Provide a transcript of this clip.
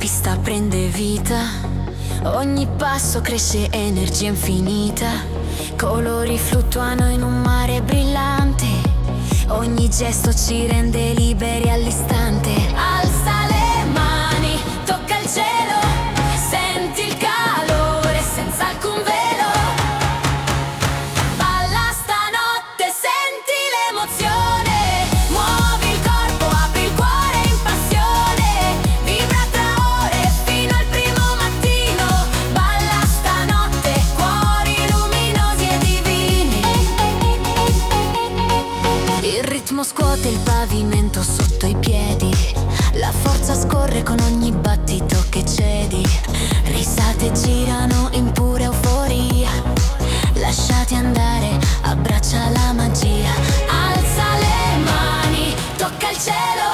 pista prende vita, ogni passo cresce energia infinita, colori fluttuano in un mare brillante, ogni gesto ci rende liberi all'istante. Alza le mani, tocca il cielo, senti il calore senza alcun velo. Balla stanotte, senti l'emozione, muovi il corpo, apri il cuore in passione, vibra tra ore fino al primo mattino. Balla stanotte, cuori luminosi e divini. Il ritmo scuote il pavimento sotto i piedi, la forza scorre con ogni battito che cedi, risate girano in pura euforia, lasciati andare, abbraccia la magia. Alza le mani, tocca il cielo,